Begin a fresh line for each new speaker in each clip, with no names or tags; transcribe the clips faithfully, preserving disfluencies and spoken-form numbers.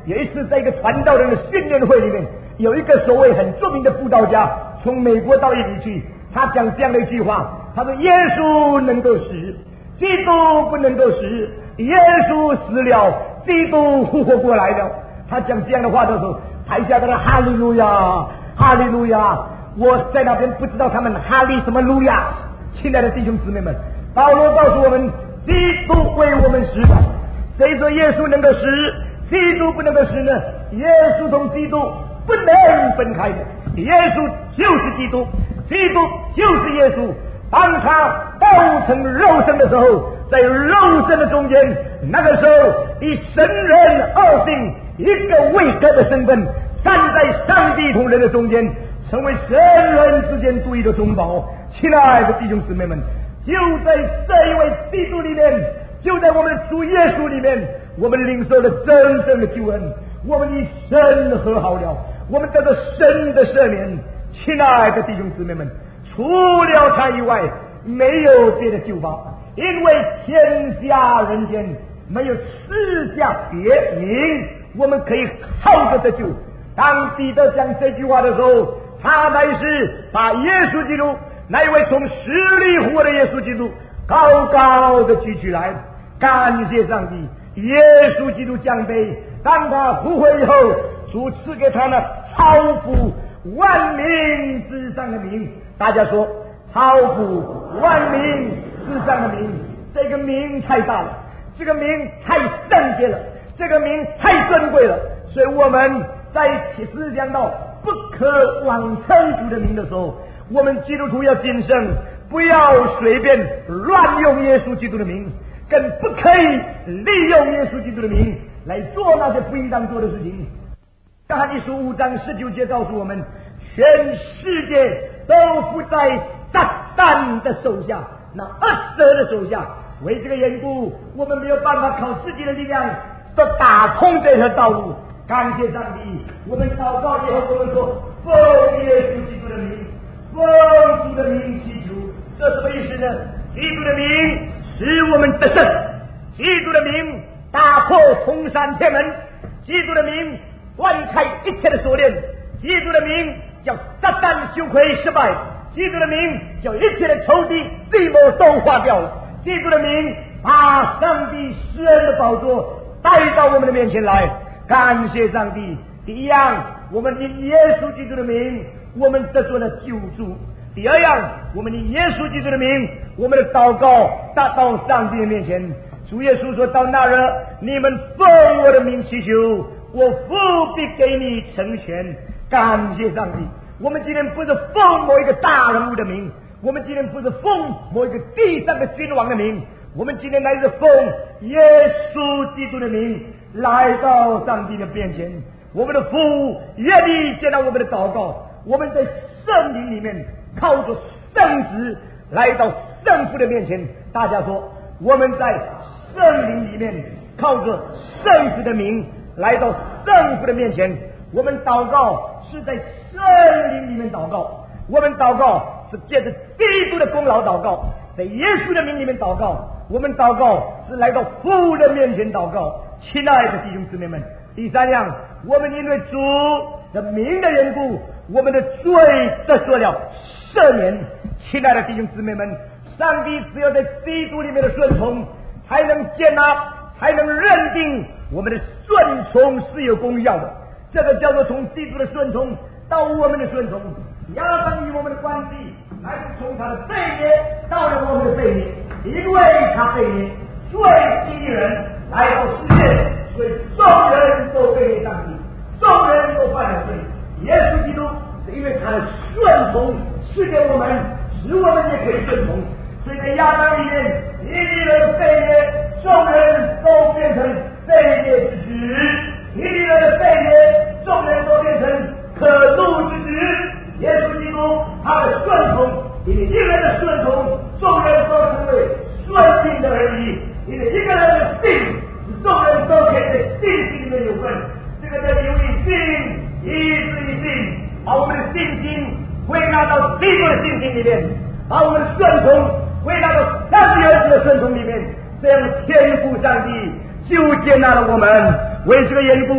有一次在一个传道人的训练会里面，有一个所谓很著名的布道家从美国到印尼去，他讲这样的一句话，他说耶稣能够死，基督不能够死，耶稣死了，基督复活过来了。他讲这样的话的时候，台下跟他哈利路亚哈利路亚，我在那边不知道他们哈利什么路亚。亲爱的弟兄姊妹们，保罗告诉我们，基督为我们死了。谁说耶稣能够死，基督不能够死呢？耶稣同基督不能分开的，耶稣就是基督，基督就是耶稣。当他道成肉身的时候，在肉身的中间，那个时候以神人二性一个位格的身份，站在上帝同人的中间，成为神人之间独一的中保。亲爱的弟兄姊妹们，就在这一位基督里面，就在我们的主耶稣里面，我们领受了真正的救恩，我们与神和好了，我们得到神的赦免。亲爱的弟兄姊妹们，除了他以外没有别的救法，因为天下人间没有赐下别名我们可以靠着得救。当彼得讲这句话的时候，他乃是把耶稣基督，那一位从死里复活的耶稣基督高高的举起来，感谢上帝。耶稣基督降卑，当他复活以后，主赐给他那超乎万民之上的名。大家说，超乎万民之上的名，这个名太大了，这个名太圣洁了，这个名太尊贵了。所以我们在启示讲到不可妄称主的名的时候，我们基督徒要谨慎，不要随便乱用耶稣基督的名，更不可以利用耶稣基督的名来做那些不应当做的事情。约翰一书五章十九节告诉我们，全世界都伏在撒旦的手下，那恶者的手下。为这个缘故，我们没有办法靠自己的力量都打通这条道路。感谢上帝，我们祷告以后，我们说奉耶稣基督的名，奉主的名祈求。这什么意思呢？基督的名使我们得胜，基督的名打破通山天门，基督的名断开一切的锁链，基督的名叫撒旦羞愧失败，基督的名叫一切的仇敌计谋都化掉了，基督的名把上帝施恩的宝座带到我们的面前来。感谢上帝。第一样，我们以耶稣基督的名，我们得着了救助。第二样，我们以耶稣基督的名，我们的祷告达到上帝的面前。主耶稣说，到那日你们奉我的名祈求，我父必给你成全。感谢上帝，我们今天不是奉某一个大人物的名，我们今天不是奉某一个地上的君王的名，我们今天乃是奉耶稣基督的名来到上帝的面前。我们的父愿意接到我们的祷告，我们在圣灵里面靠着圣子来到圣父的面前。大家说，我们在圣灵里面靠着圣子的名来到圣父的面前。我们祷告是在圣灵里面祷告，我们祷告是借着基督的功劳祷告，在耶稣的名里面祷告，我们祷告是来到父的面前祷告。亲爱的弟兄姊妹们，第三样，我们因为主的名的缘故，我们的罪得着了赦免。亲爱的弟兄姊妹们，上帝只有在基督里面的顺从，才能接纳，才能认定我们的顺从是有功效的。这个叫做从基督的顺从到我们的顺从。亚当与我们的关系，乃是从他的背逆到了我们的背逆，因为他背逆，罪激人来到世界，所以众人都背逆上帝，众人都犯了罪。耶稣基督是因为他的顺从赐给我们，使我们也可以顺从。所以在亚当里面，一个人背逆，众人都变成背逆之子；一个人的背逆，众人都变成可怒之子。耶稣基督他的顺从，因为一个人的顺从，众人都成为顺性的而已；因为一个人的信，使众人都可以在信心里面有份。这个叫由于信，以至于信，把我们的信心归纳到基督的信心里面，把我们的顺从归纳到上帝儿子的顺从里面。这样天父上帝就接纳了我们。为这个缘故，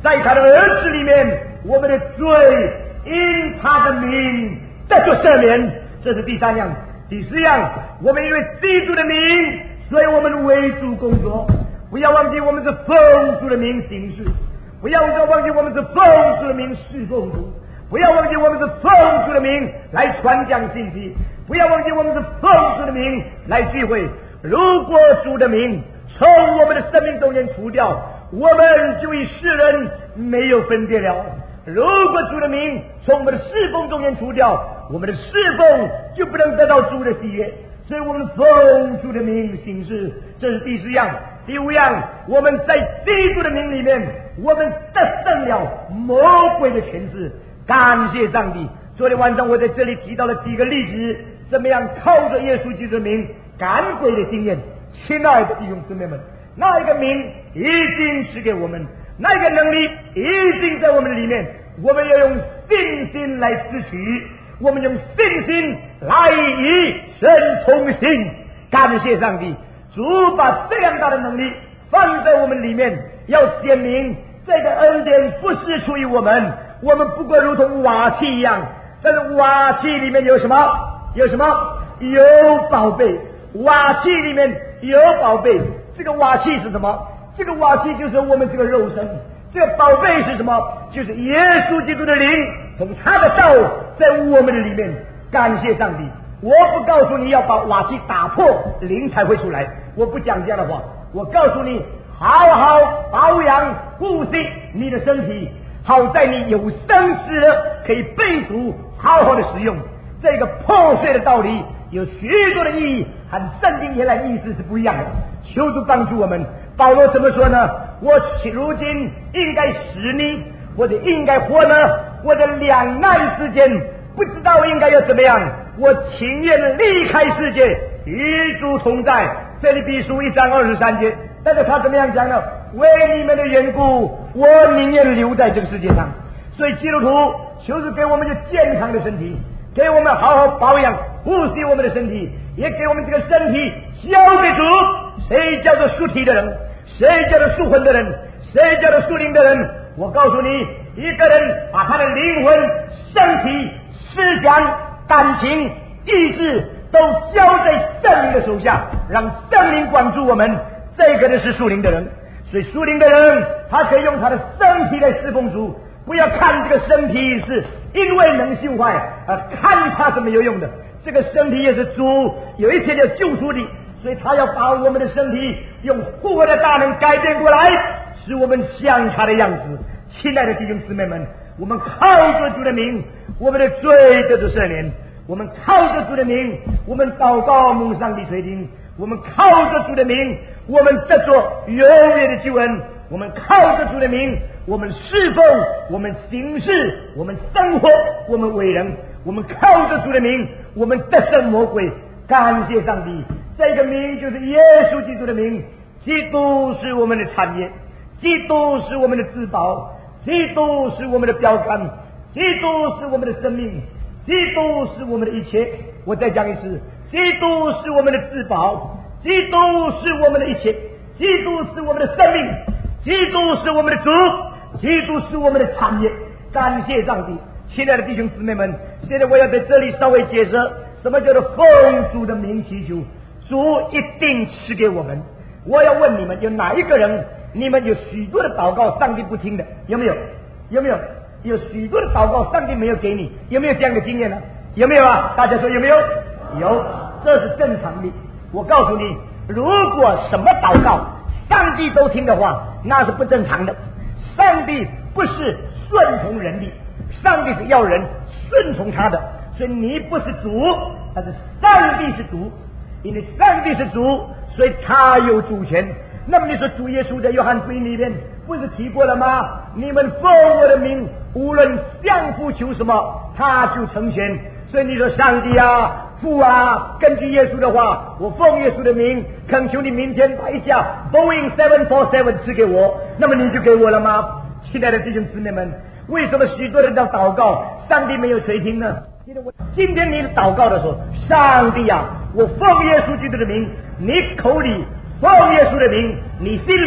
在他的儿子里面，我们的罪因他的名得着赦免。这是第三样。第四样，我们因为基督的名，所以我们为主工作。不要忘记我们是奉主的名行事，不要忘记我们是奉主的名侍奉主，不要忘记我们是奉主的名来传讲信息，不要忘记我们是奉主的名来聚会。如果主的名从我们的生命中间除掉，我们就与世人没有分别了。如果主的名从我们的侍奉中间除掉，我们的侍奉就不能得到主的喜悦。所以我们奉主的名行事，这是第四样。第五样，我们在基督的名里面，我们得胜了魔鬼的权势。感谢上帝！昨天晚上我在这里提到了几个例子，怎么样靠着耶稣基督的名赶鬼的经验。亲爱的弟兄姊妹们，那一个名已经赐给我们，那一个能力已经在我们里面，我们要用信心来支取，我们用信心来与神同行。感谢上帝，主把这样大的能力放在我们里面，要显明这个恩典不是出于我们，我们不过如同瓦器一样。但是瓦器里面有什么？有什么？有宝贝。瓦器里面有宝贝。这个瓦器是什么？这个瓦器就是我们这个肉身。这个宝贝是什么？就是耶稣基督的灵，从他的道在我们的里面。感谢上帝！我不告诉你要把瓦器打破，灵才会出来，我不讲这样的话。我告诉你，好好保养顾惜你的身体，好在你有生之日可以被主好好的使用。这个破碎的道理有许多的意义，和圣经原来的意思是不一样的。求主帮助我们。保罗怎么说呢？我如今应该死呢，或者应该活呢？我的两难之间不知道应该要怎么样，我情愿离开世界，与主同在。腓立比书一章二十三节。但是他怎么样讲呢？为你们的缘故，我宁愿留在这个世界上。所以基督徒求主给我们一个健康的身体，给我们好好保养护惜我们的身体，也给我们这个身体交给主。谁叫做属体的人？谁叫做属魂的人？谁叫做属灵的人？我告诉你，一个人把他的灵魂、身体、思想、感情、意志都交在圣灵的手下，让圣灵管住我们，这个人是属灵的人。所以属灵的人他可以用他的身体来侍奉主。不要看这个身体是因为能朽坏而看他是没有用的，这个身体也是主有一天要救赎的。所以他要把我们的身体用复活的大能改变过来，使我们像他的样子。亲爱的弟兄姊妹们，我们靠着主的名，我们的罪得着赦免；我们靠着主的名，我们祷告蒙上帝垂听；我们靠着主的名，我们得着永远的救恩；我们靠着主的名，我们侍奉，我们行事，我们生活，我们为人；我们靠着主的名，我们得胜魔鬼。感谢上帝，这个名就是耶稣基督的名。基督是我们的产业，基督是我们的至宝，基督是我们的标杆，基督是我们的生命，基督是我们的一切。我再讲一次，基督是我们的至宝，基督是我们的一切，基督是我们的生命，基督是我们的主，基督是我们的产业。感谢上帝！亲爱的弟兄姊妹们，现在我要在这里稍微解释什么叫做奉主的名祈求。主一定赐给我们。我要问你们，有哪一个人你们有许多的祷告上帝不听的？有没有？有没有？有许多的祷告上帝没有给你？有没有这样的经验呢？有没有啊？大家说有没有？有，这是正常的。我告诉你，如果什么祷告上帝都听的话，那是不正常的。上帝不是顺从人的，上帝是要人顺从他的。所以你不是主，但是上帝是主，因为上帝是主，所以他有主权。那么你说主耶稣在约翰福音里面不是提过了吗？你们奉我的名无论向父求什么，他就成全。所以你说上帝啊，父啊，根据耶稣的话，我奉耶稣的名恳求你明天把一架 Boeing 七四七赐给我，那么你就给我了吗？亲爱的弟兄姊妹们，为什么许多人在祷告上帝没有垂听呢？今天你祷告的时候，上帝啊，我奉耶稣基督的名，你口里奉耶稣的名，你心里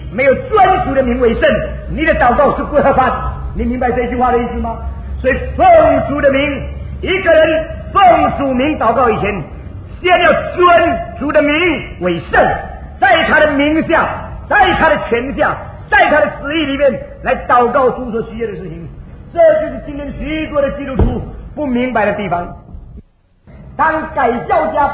没有专属的名为圣，你的祷告是不合法的。你明白这句话的意思吗？所以奉主的名，一个人奉主名祷告以前，先要尊主的名为圣，在他的名下，在他的权下，在他的旨意里面来祷告主所需要的事情。这就是今天许多的基督徒不明白的地方。当改教家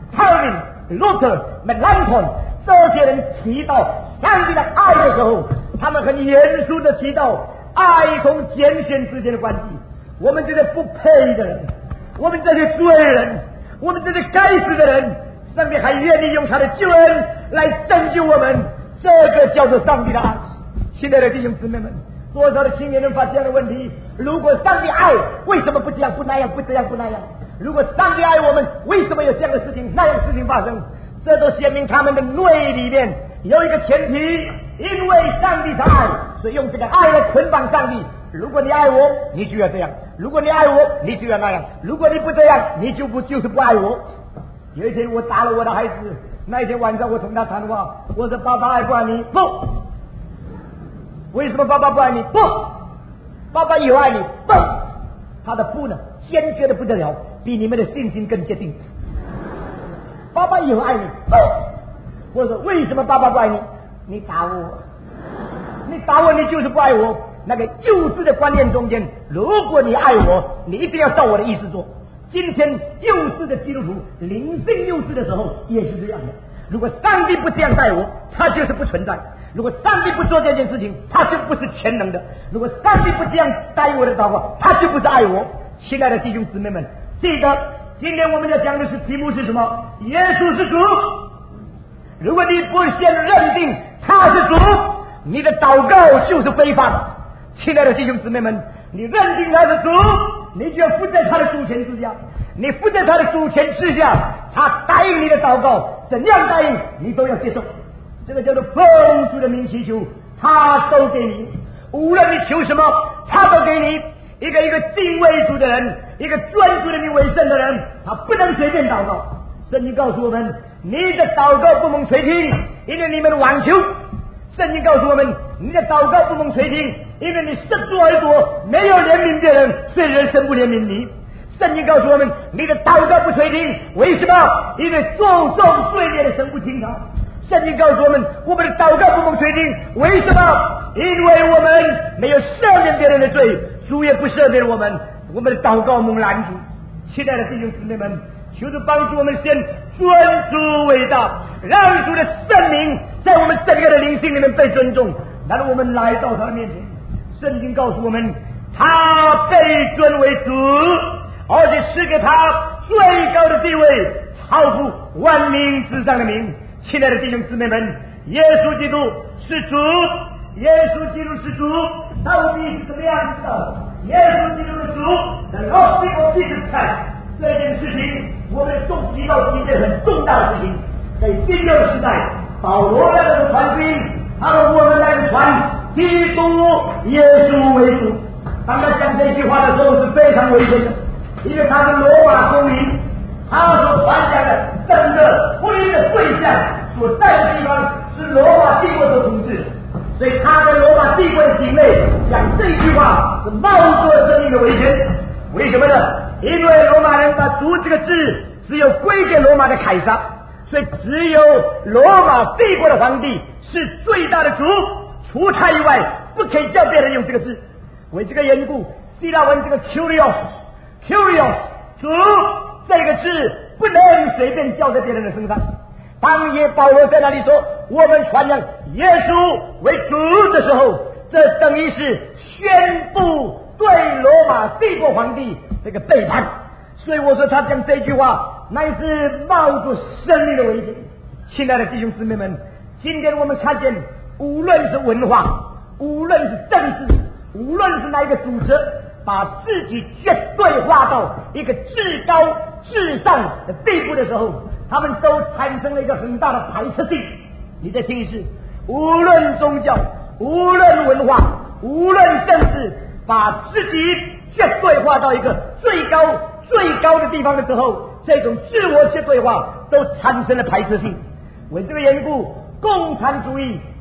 Calvin、Luther、Melanchthon 这些人提到上帝的爱的时候，他们很严肃的提到爱同拣选之间的关系。我们这些不配的人，我们这些罪人，我们这些该死的人，上帝还愿意用他的救恩来拯救我们，这个叫做上帝的爱。亲爱的弟兄姊妹们，多少的青年人发这样的问题：如果上帝爱，为什么不这样不那样，不这样不那样？如果上帝爱我们，为什么有这样的事情那样的事情发生？这都显明他们的内里面有一个前提，因为上帝是爱，所以用这个爱来捆绑上帝。如果你爱我，你就要这样；如果你爱我，你就要那样；如果你不这样，你就不就是不爱我。有一天我打了我的孩子，那一天晚上我同他谈话，我说：爸爸爱不爱你？不。为什么爸爸不爱你？不。爸爸有爱你？不。他的不呢，坚决的不得了，比你们的信心更坚定。爸爸有爱你？不。我说：为什么爸爸不爱你？你打我，你打我，你就是不爱我。那个幼稚的观念中间，如果你爱我，你一定要照我的意思做。今天幼稚的基督徒灵性幼稚的时候也是这样的。如果上帝不这样待我，他就是不存在；如果上帝不做这件事情，他就不是全能的；如果上帝不这样待我的祷告，他就不是爱我。亲爱的弟兄姊妹们，记得今天我们要讲的是题目是什么？耶稣是主。如果你不先认定他是主，你的祷告就是非法的。亲爱的弟兄姊妹们，你认定他是主，你就要伏在他的主权之下。你伏在他的主权之下，他答应你的祷告，怎样答应你都要接受。这个叫做奉主的名祈求，他都给你。无论你求什么，他都给你。一个一个敬畏主的人，一个专注的名为圣的人，他不能随便祷告。圣经告诉我们，你的祷告不蒙垂听，因为你们妄求。圣经告诉我们，你的祷告不蒙垂听，因为你失足而躲，没有怜悯别人，所以人生不怜悯你。圣经告诉我们，你的祷告不垂听，为什么？因为重重罪孽的神不听他。圣经告诉我们，我们的祷告不蒙垂听，为什么？因为我们没有赦免别人的罪，主也不赦免我们，我们的祷告蒙拦阻。亲爱的弟兄姊妹们，求主帮助我们先尊主为大，让主的圣名在我们整个的灵性里面被尊重，然后我们来到他的面前。圣经告诉我们，他被尊为主，而且赐给他最高的地位，超乎万民之上的名。亲爱的弟兄姊妹们，耶稣基督是主，耶稣基督是主，到底是怎么样子的？耶稣基督是主，the Lordship of Jesus Christ，这件事情我们重提到一件很重大的事情。在新约时代，保罗那个传福音，他说我们来传基督耶稣为主。当他讲这句话的时候是非常危险的，因为他是罗马公民，他所传讲的整个福音的对象所在的地方是罗马帝国所统治，所以他在罗马帝国的境内讲这句话是冒着生命的危险。为什么呢？因为罗马人把主这个字只有归给罗马的凯撒，所以只有罗马帝国的皇帝是最大的主，除他以外不可以叫别人用这个字。为这个缘故，希腊文这个 curious curious 主这个字不能随便叫在别人的身上。当耶保罗在那里说我们传扬耶稣为主的时候，这等于是宣布对罗马帝国皇帝这个背叛。所以我说他讲这句话乃是冒着生命的危险。亲爱的弟兄姊妹们，今天我们看见无论是文化，无论是政治，无论是哪一个组织，把自己绝对化到一个至高至上的地步的时候，他们都产生了一个很大的排斥性。你再听一次，无论宗教，无论文化，无论政治，把自己绝对化到一个最高最高的地方的时候，这种自我绝对化都产生了排斥性。为这个缘故，共产主义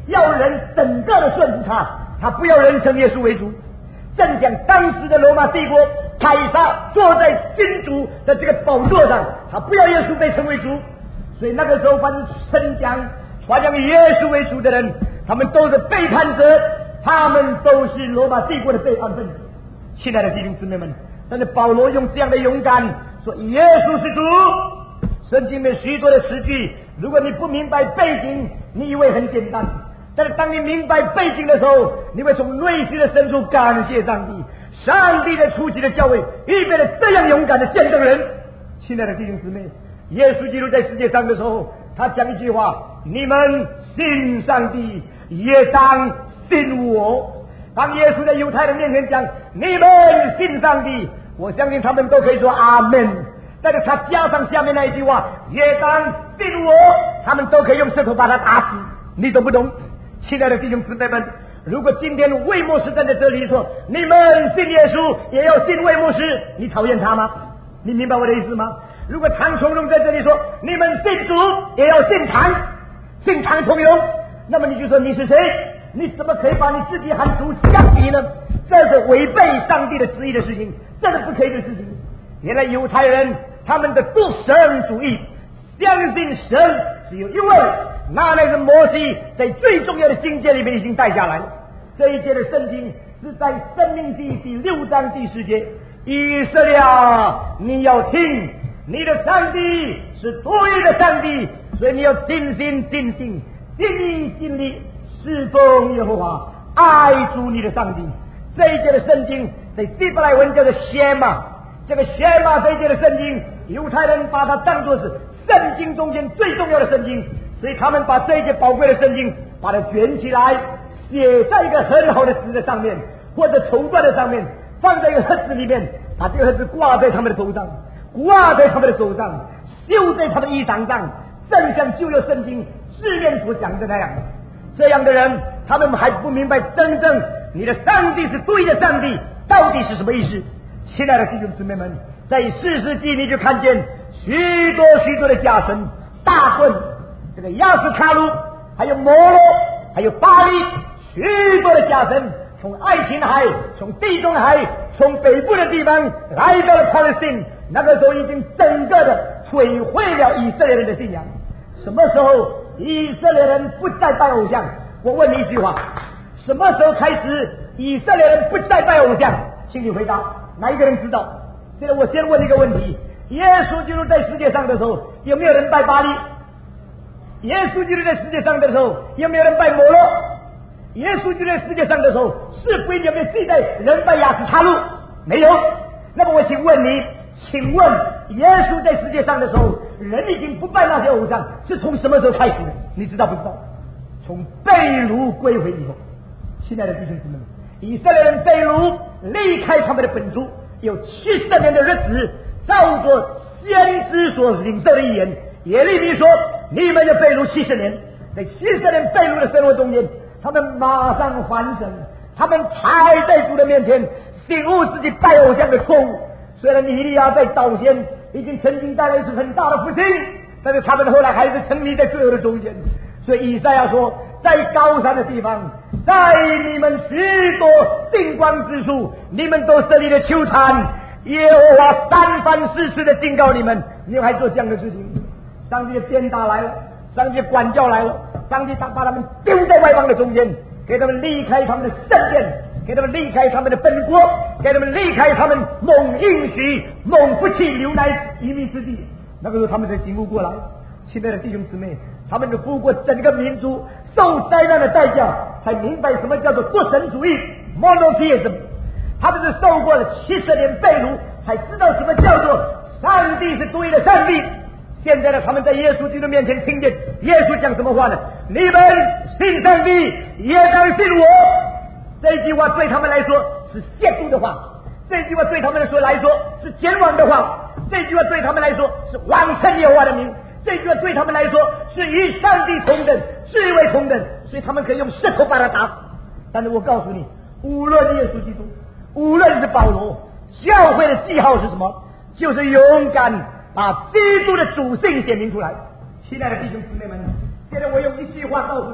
要人整个的顺服他，他不要人称耶稣为主。正像当时的罗马帝国凯撒坐在君主的这个宝座上，他不要耶稣被称为主，所以那个时候凡是称讲传讲耶稣为主的人，他们都是背叛者，他们都是罗马帝国的背叛分子。亲爱的弟兄姊妹们，但是保罗用这样的勇敢说耶稣是主。圣经里面许多的诗句，如果你不明白背景，你以为很简单，但是当你明白背景的时候，你会从内心的深处感谢上帝。上帝在初期的教会预备了这样勇敢的见证人。亲爱的弟兄姊妹，耶稣基督在世界上的时候，他讲一句话：你们信上帝也当信我。当耶稣在犹太人面前讲你们信上帝，我相信他们都可以说阿门，但是他加上下面那一句话也当信我，他们都可以用舌头把他打死。你懂不懂？亲爱的弟兄姊妹们，如果今天魏牧师站在这里说你们信耶稣也要信魏牧师，你讨厌他吗？你明白我的意思吗？如果唐崇荣在这里说你们信主也要信唐，信唐崇荣，那么你就说你是谁？你怎么可以把你自己和主相比呢？这是违背上帝的旨意的事情，这是不可以的事情。原来犹太人他们的独神主义，相信神只有一位，那那个摩西在最重要的境界里面已经带下来了。这一节的圣经是在申命记第六章第十节，以色列啊，你要听，你的上帝是独一的上帝，所以你要尽心尽性尽意尽力侍奉耶和华，爱主你的上帝。这一节的圣经在希伯来文叫做谢玛，这个谢玛这一节的圣经，犹太人把它当作是圣经中间最重要的圣经，所以他们把这一节宝贵的圣经把它卷起来，写在一个很好的纸的上面，或者绸缎的上面，放在一个盒子里面，把这个盒子挂在他们的头上，挂在他们的手上，绣在他们的衣裳上，正像旧约圣经字面所讲的那样。这样的人，他们还不明白真正你的上帝是对的上帝到底是什么意思。亲爱的弟兄姊妹们，在四世纪你就看见许多许多的假神大棍，这个亚斯卡鲁，还有摩洛，还有巴利，许多的假神从爱琴海，从地中海，从北部的地方来到了 Palestine， 那个时候已经整个的摧毁了以色列人的信仰。什么时候以色列人不再拜偶像？我问你一句话，什么时候开始以色列人不再拜偶像？请你回答，哪一个人知道？现在我先问一个问题，耶稣基督在世界上的时候，有没有人拜巴利？耶稣基督在世界上的时候，有没有人拜摩洛？耶稣基督在世界上的时候，是不有没有记载人拜亚斯卡路？没有。那么我请问你，请问耶稣在世界上的时候，人已经不拜那些偶像，是从什么时候开始的？你知道不知道？从被掳归回以后。亲爱的弟兄姊妹们，以色列人被掳离开他们的本族有七十年的日子，照着先知所领受的预言，耶利米说你们要被掳七十年。在七十年被掳的生活中间，他们马上反省，他们才在主的面前醒悟自己拜偶像的错误。虽然以利亚在早先已经曾经带来一次很大的复兴，但是他们后来还是沉溺在罪恶的中间。所以以赛亚说，在高山的地方，在你们许多金光之处，你们都设立了丘坛，耶和华三番四次的警告你们，你们还做这样的事情。上帝的鞭打来了，上帝的管教来了，上帝把他们丢在外邦的中间，给他们离开他们的圣殿，给他们离开他们的本国，给他们离开他们蒙应许蒙福气流奶移民之地。那个时候他们才醒悟过来。亲爱的弟兄姊妹，他们就付过整个民族受灾难的代价，才明白什么叫做多神主义 monotheism。 他们是受过了七十年被掳，才知道什么叫做上帝是独一的上帝。现在呢，他们在耶稣基督面前听见耶稣讲什么话呢？你们信上帝也当信我。这句话对他们来说是亵渎的话，这句话对他们来说来说是奸枉的话，这句话对他们来说是妄称耶和华的名，这句话对他们来说是与上帝同等，智为同等，所以他们可以用舌头把他打死。但是我告诉你，无论耶稣基督，无论是保罗，教会的记号是什么？就是勇敢把基督的主性显明出来。亲爱的弟兄姊妹们，现在我用一句话告诉你，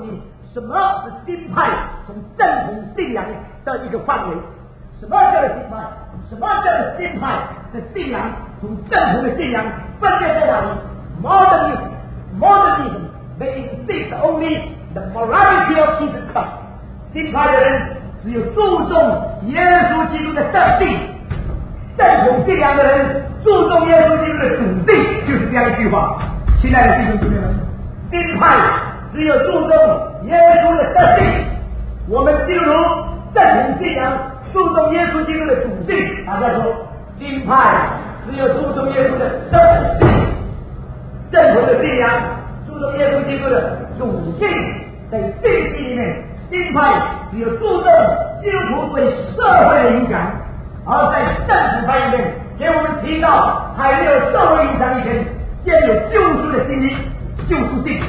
什么是新派从正统信仰的一个范围？什么叫做新派？什么叫做新派的信仰从正统的信仰分别在哪里 ？Modernism, modernism, they insist only the morality of Jesus Christ. 新派的人只有注重耶稣基督的德性，正统信仰的人注重耶稣基督的主性，就是这样一句话。亲爱的弟兄姊妹们，新派只有注重耶稣的德性，我们基督徒正统信仰注重耶稣基督的主性。大家说，新派只有注重耶稣的德性，正统的信仰注重耶稣基督的主性。在信息里面，新派只有注重基督徒对社会的影响，而在正统派里面给我们提到，还没有社会影响以前，先有救赎的心理，救赎性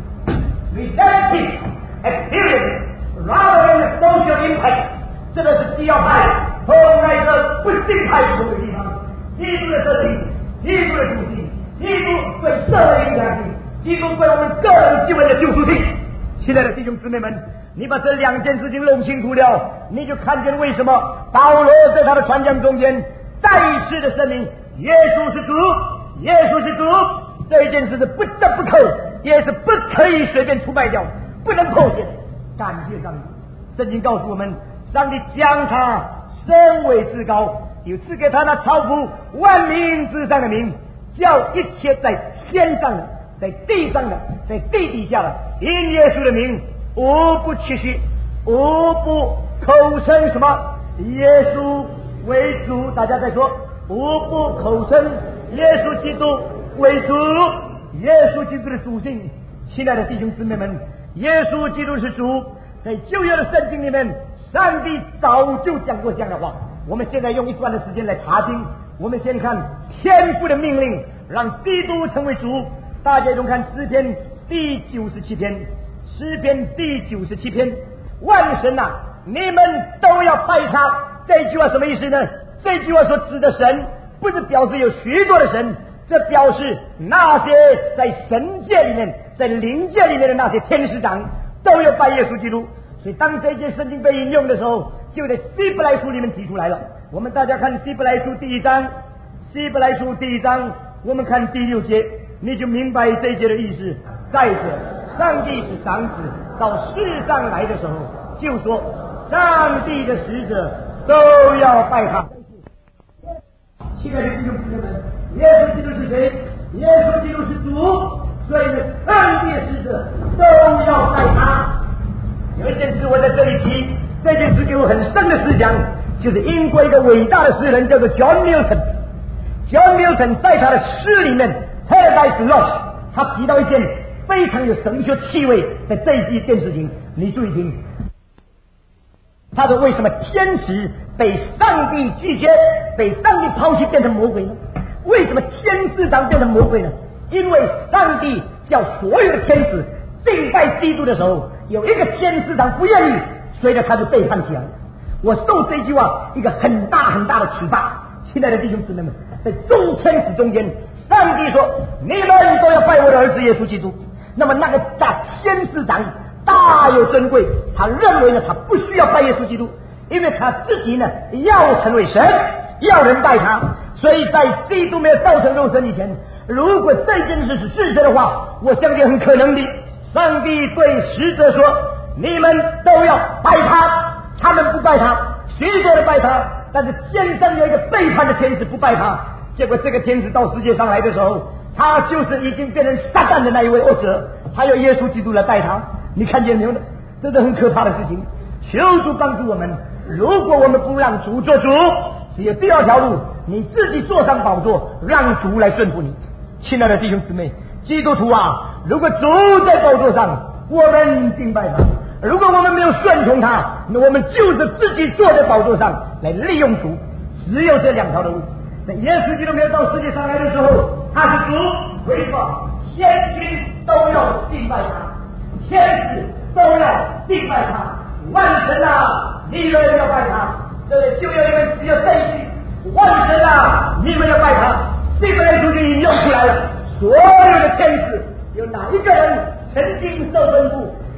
redemptive experience rather than the social impact。这个是基要派和那个不信派不同的地方。基督的特性，基督的主性，基督对社会影响性，基督对我们个人基本的救赎性。亲爱的弟兄姊妹们，你把这两件事情弄清楚了，你就看见为什么保罗在他的传讲中间再一次的声明，耶稣是主，耶稣是主，这一件事是不得不可，也是不可以随便出卖掉，不能破解。感谢上帝，圣经告诉我们，上帝将他升为至高，有赐给他那超乎万民之上的名，叫一切在天上的，在地上的，在地底下的，因耶稣的名，无不屈膝，无不口称什么耶稣为主。大家在说，无不口称耶稣基督为主，耶稣基督的主性。亲爱的弟兄姊妹们，耶稣基督是主，在旧约的圣经里面，上帝早就讲过这样的话。我们现在用一段的时间来查经。我们先看天父的命令，让基督成为主。大家用看诗篇第九十七篇，诗篇第九十七篇，万神啊，你们都要拜他。这句话什么意思呢？这句话所指的神，不是表示有许多的神，这表示那些在神界里面，在灵界里面的那些天使长都要拜耶稣基督。所以当这件圣经被引用的时候，就在希伯来书里面提出来了。我们大家看希伯来书第一章，希伯来书第一章，我们看第六节，你就明白这一节的意思。再者，上帝使长子到世上来的时候，就说上帝的使者都要拜他。亲爱的弟兄姊妹们，耶稣基督是谁？耶稣基督是主，所以呢，上帝的使者都要拜他。有一件事我在这里提，这件事给我很深的思想，就是英国一个伟大的诗人叫做 John Milton。John Milton 在他的诗里面 Paradise Lost， 他提到一件非常有神学气味的这一件事情，你注意听。他说，为什么天使被上帝拒绝，被上帝抛弃变成魔鬼呢？为什么天使长变成魔鬼呢？因为上帝叫所有的天使敬拜基督的时候，有一个天使长不愿意，所以呢他就背叛起来。我受这句话一个很大很大的启发。亲爱的弟兄姊妹们，在众天使中间，上帝说你们都要拜我的儿子耶稣基督。那么那个大天使长大有尊贵，他认为呢他不需要拜耶稣基督，因为他自己呢要成为神，要人拜他。所以在基督没有道成肉身以前，如果这件事是事实的话，我相信很可能的，上帝对使者说你们都要拜他，他们不拜他，许多人拜他，但是天上有一个背叛的天使不拜他。结果这个天使到世界上来的时候，他就是已经变成撒旦的那一位恶者，还有耶稣基督来拜他。你看见没有呢？这是很可怕的事情。求主帮助我们，如果我们不让主做主，只有第二条路，你自己坐上宝座，让主来顺服你。亲爱的弟兄姊妹，基督徒啊，如果主在宝座上，我们敬拜他；如果我们没有顺从他，那我们就是自己坐在宝座上来利用主。只有这两条的路。在耶稣基督没有到世界上来的时候，他是主，为什么？天君都要敬拜他，天使都要敬拜他，万神啊，你们要拜他。这里就有一个只有这一句，万神啊，你们要拜他。这个人就引用出来了，所有的天使有哪一个人曾经受吩咐可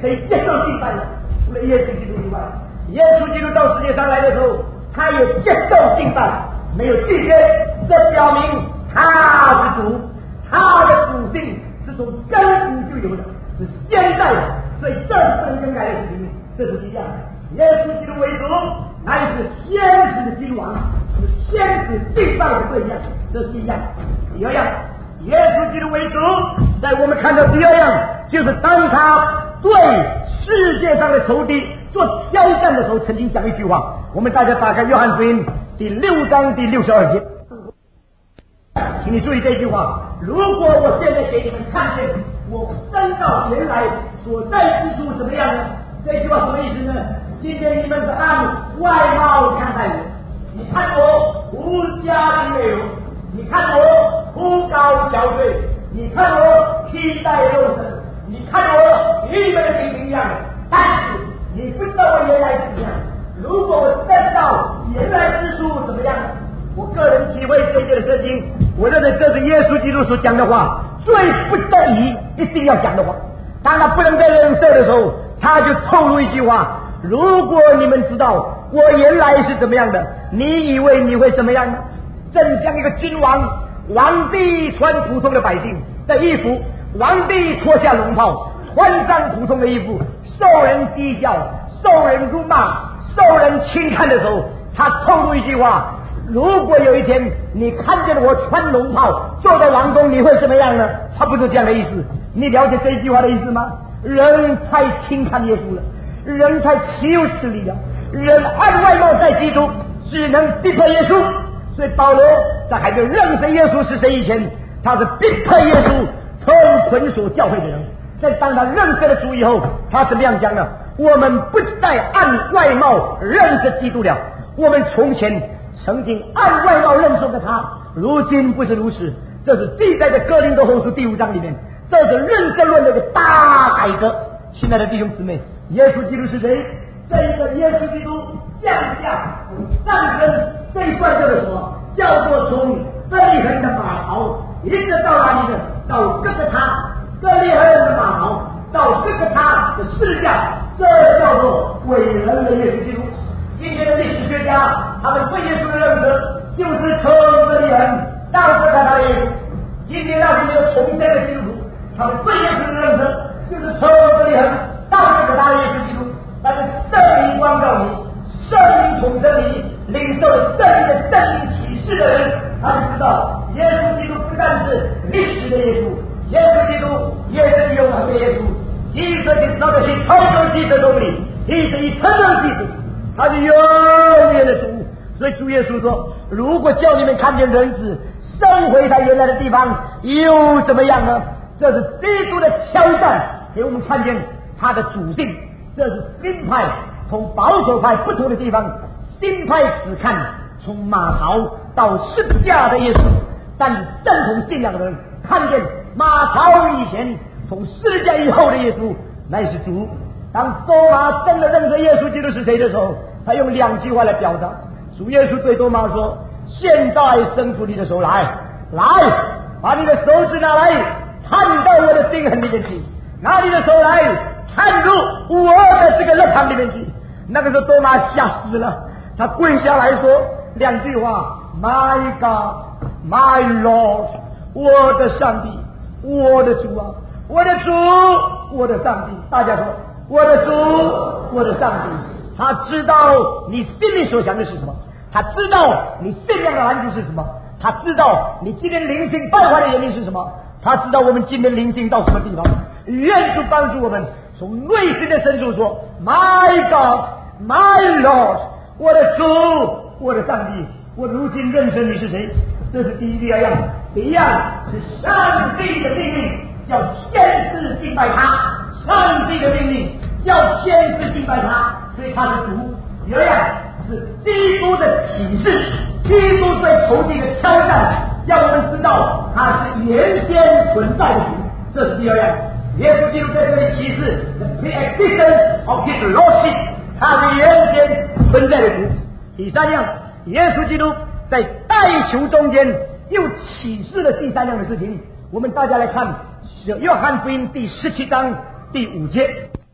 可以接受敬拜的，除了耶稣基督以外。耶稣基督到世界上来的时候，他也接受敬拜，没有拒绝，这表明他是主，他的主性是从根古就有的，是现在的，所以这是不能更改的事情，这是一样的。耶稣基督为主，乃是天使的君王，是天使敬拜的对象，这是一样。第二样，耶稣基督为主，在我们看到第二样，就是当他对世界上的仇敌做挑战的时候，曾经讲一句话，我们大家打开约翰福音第六章第六十二节，请你注意这句话。如果我现在给你们看见我升到原来所在之处怎么样呢？这句话什么意思呢？今天你们是按外貌看待我，你看我无家庭内容，你看我忽高憔悴，你看我披戴肉身，你看我愚昧的灵灵一样，但是你不知道我原来是怎样。如果我升到原来之处怎么样？我个人体会这节的圣经，我认为这是耶稣基督所讲的话，最不得已一定要讲的话。当他不能被人射的时候，他就透露一句话：如果你们知道我原来是怎么样的，你以为你会怎么样呢？正像一个君王，皇帝穿普通的百姓的衣服，皇帝脱下龙袍，穿上普通的衣服，受人讥笑，受人辱骂，受人轻看的时候，他透露一句话：如果有一天你看见我穿龙袍坐在王宫，你会怎么样呢？他不是这样的意思。你了解这一句话的意思吗？人太轻看耶稣了，人太羞耻你了，人按外貌在基督，只能逼迫耶稣。所以保罗在还没有认识耶稣是谁以前，他是逼迫耶稣，同捆锁教会的人。在当他认识了主以后，他怎么样讲呢？我们不再按外貌认识基督了，我们从前曾经按外貌认识的他，如今不是如此。这是记载在哥林多后书第五章里面，这是认识论的一个大改革。亲爱的弟兄姊妹，耶稣基督是谁？这一个耶稣基督降下上升，这一段叫做什么？叫做从伯利恒的马槽一直到哪里呢？到哥哥他，伯利恒的马槽到哥哥他的十字架，这叫做伟人的耶稣基督。今天的历史学家他们对耶稣的认识就是从伯利恒到哥哥他的耶稣。今天那些没有重生的基督徒，他们对耶稣的认识就是从伯利恒到哥哥他的耶稣基督。但是圣灵光照你，圣灵重生你，领受圣灵的圣灵启示的人，他就知道耶稣基督不但是历史的耶稣，耶稣基督也是永恒的耶稣。Jesus is not a historical Jesus only, he is eternal Jesus， 他是永远的主。所以主耶稣说，如果叫你们看见人子升回他原来的地方，又怎么样呢？这是基督的挑战，给我们看见他的主性。这是新派从保守派不同的地方，新派只看从马槽到十字架的耶稣，但正统信仰的人看见马槽以前从十字架以后的耶稣乃是主。当多马真的认识耶稣基督是谁的时候，他用两句话来表达。主耶稣对多马说：现在伸出你的手来，来把你的手指拿来，看到我的心痕里面去，拿你的手来看入我的这个肋旁里面去。那个时候多马吓死了，他跪下来说两句话： My God, My Lord， 我的上帝，我的主啊，我的主，我的上帝。大家说我的主，我的上帝。他知道你心里所想的是什么，他知道你信仰的蓝图是什么，他知道你今天灵性败坏的原因是什么，他知道我们今天灵性到什么地方。愿主帮助我们从内心的深处说 My God, My Lord， 我的主，我的上帝，我如今认识你是谁。这是第一第二样。第一样是上帝的命令，叫天使敬拜他，上帝的命令叫天使敬拜他，所以他是主。第二样是基督的启示，基督对仇敌的挑战，让我们知道他是原先存在的主。这是第二样。耶稣基督在这里启示 the pre-existence of his lordship， 他是原先存在的主。第三样，耶稣基督在代求中间又启示了第三样的事情。我们大家来看约翰福音第十七章第五节。